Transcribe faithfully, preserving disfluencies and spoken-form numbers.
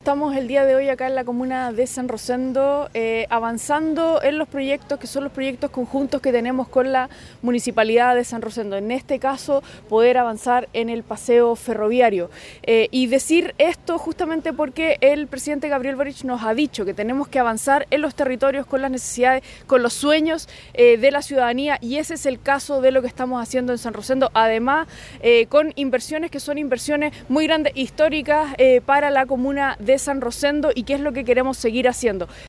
estamos el día de hoy acá en la comuna de San Rosendo eh, avanzando en los proyectos que son los proyectos conjuntos que tenemos con la Municipalidad de San Rosendo. En este caso, poder avanzar en el paseo ferroviario. Eh, y decir esto justamente porque el presidente Gabriel Boric nos ha dicho que tenemos que avanzar en los territorios con las necesidades, con los sueños eh, de la ciudadanía, y ese es el caso de lo que estamos haciendo en San Rosendo. Además, eh, con inversiones que son inversiones muy grandes, históricas eh, para la comuna de San Rosendo, y qué es lo que queremos seguir haciendo.